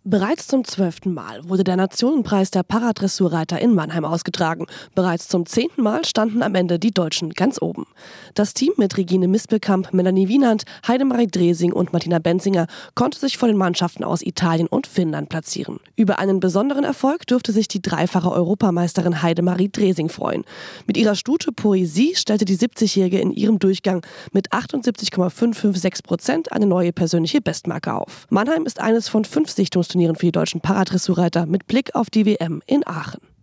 Bereits zum 12. Mal wurde der Nationenpreis der Paradressurreiter in Mannheim ausgetragen. Bereits zum 10. Mal standen am Ende die Deutschen ganz oben. Das Team mit Regine Mispelkamp, Melanie Wienand, Heidemarie Dresing und Martina Benzinger konnte sich vor den Mannschaften aus Italien und Finnland platzieren. Über einen besonderen Erfolg dürfte sich die dreifache Europameisterin Heidemarie Dresing freuen. Mit ihrer Stute Poesie stellte die 70-Jährige in ihrem Durchgang mit 78,556% eine neue persönliche Bestmarke auf. Mannheim ist eines von 5 Sichtungsturnieren für die deutschen Paradressurreiter mit Blick auf die WM in Aachen.